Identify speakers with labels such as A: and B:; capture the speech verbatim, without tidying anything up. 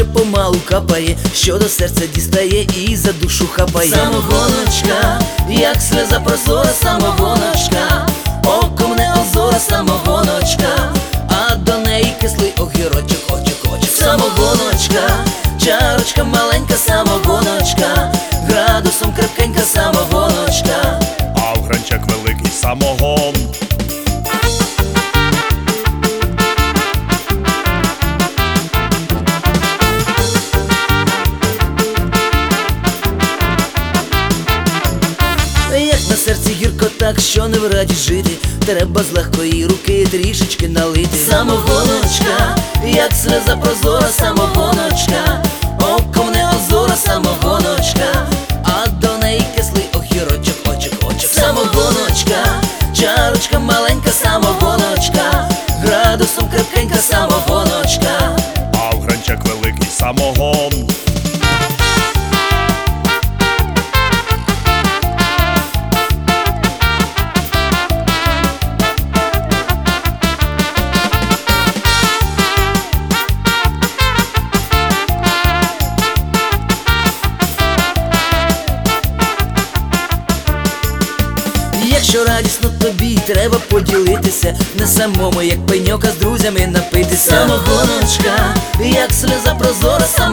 A: що помалу капає, що до серця дістає і за душу хапає. Самогоночка, як сльоза прозора, самогоночка, око мене озора, самогоночка, а до неї кислий огірочок, очок, очок. Самогоночка, чарочка маленька, самогоночка, градусом крепкенька, самогоночка,
B: а в гранчак великий самогон.
A: Як на серці гірко так, що не в раді жити, треба з легкої руки трішечки налити. Самогоночка, як сльоза прозора, самогоночка, око мене озора, самогоночка, а до неї кислий огірочок, очок, очок. Самогоночка, чарочка маленька, самогоночка, градусом крепкенька, самогоночка,
B: А в гранчак великий самогон.
A: Якщо радісно тобі, треба поділитися, не самому, як пеньок, а з друзями напитися. Самогоночка, як сльоза прозора, самогоночка,